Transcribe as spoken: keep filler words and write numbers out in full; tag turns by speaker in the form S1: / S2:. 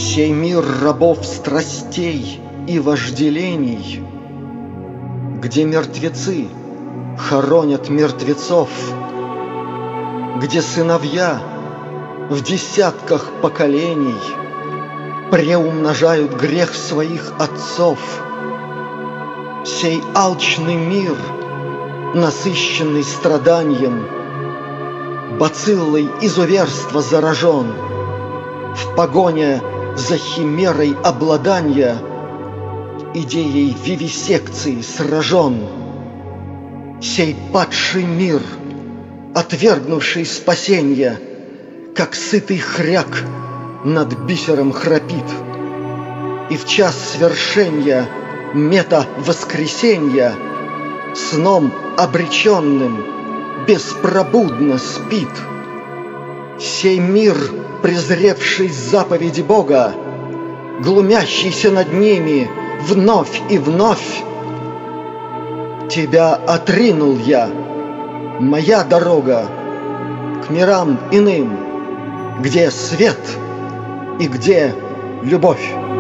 S1: Сей мир рабов страстей и вожделений, где мертвецы хоронят мертвецов, где сыновья в десятках поколений преумножают грех своих отцов. Сей алчный мир, насыщенный страданием, бациллой изуверства заражен, в погоне за химерой обладания идеей вивисекции сражен. Сей падший мир, отвергнувший спасенье, как сытый хряк над бисером храпит, и в час свершения мета-воскресенья сном обреченным беспробудно спит. Сей мир, презревший заповеди Бога, глумящийся над ними вновь и вновь, тебя отринул я, моя дорога, к мирам иным, где свет и где любовь.